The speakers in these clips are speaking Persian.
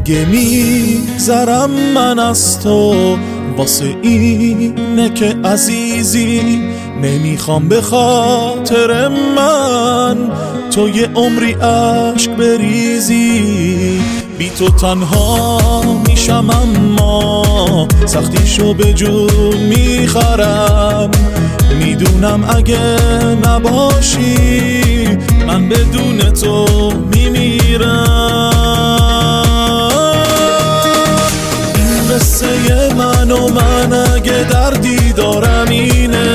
اگه میگذرم من از تو واسه اینه که عزیزی، نمیخوام به خاطر من تو یه عمری عشق بریزی. بی تو تنها میشم اما سختیشو به جون میخرم. میدونم اگه نباشی من بدون تو میمیرم. این قصه من و من اگه دردی دارم اینه،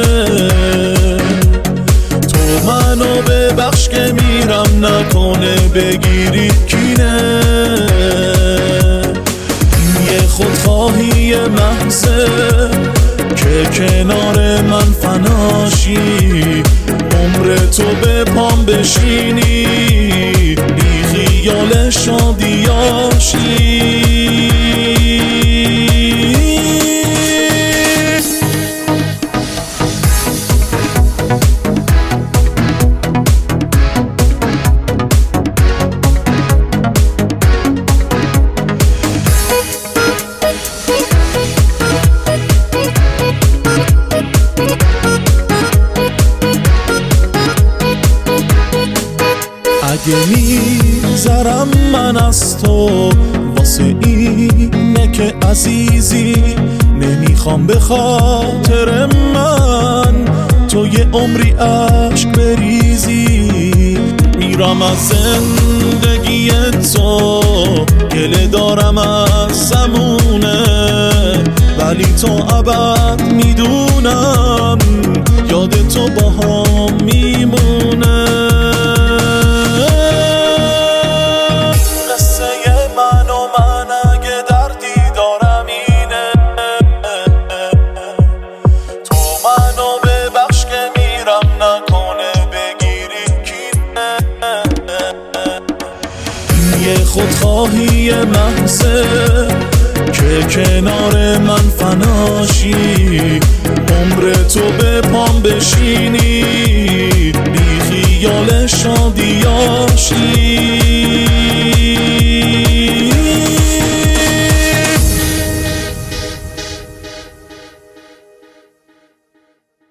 تو منو ببخش که میرم نکنه بگیری کینه. این یه خودخواهی محضه که کنار من فناشی، عمر تو به پام بشینی بی خیال شادیاشی. اگه میگذرم من از تو واسه اینه که عزیزی، نمیخوام به خاطر من تو یه عمری عشق بریزی. میرم از زندگی تو گله دارم از زمونه، ولی تو ابد میدونم یاد تو با هم میمونه. خودخواهی محضه که کنار من فناشی، عمر تو به پام بشینی بی خیال شادیاشی.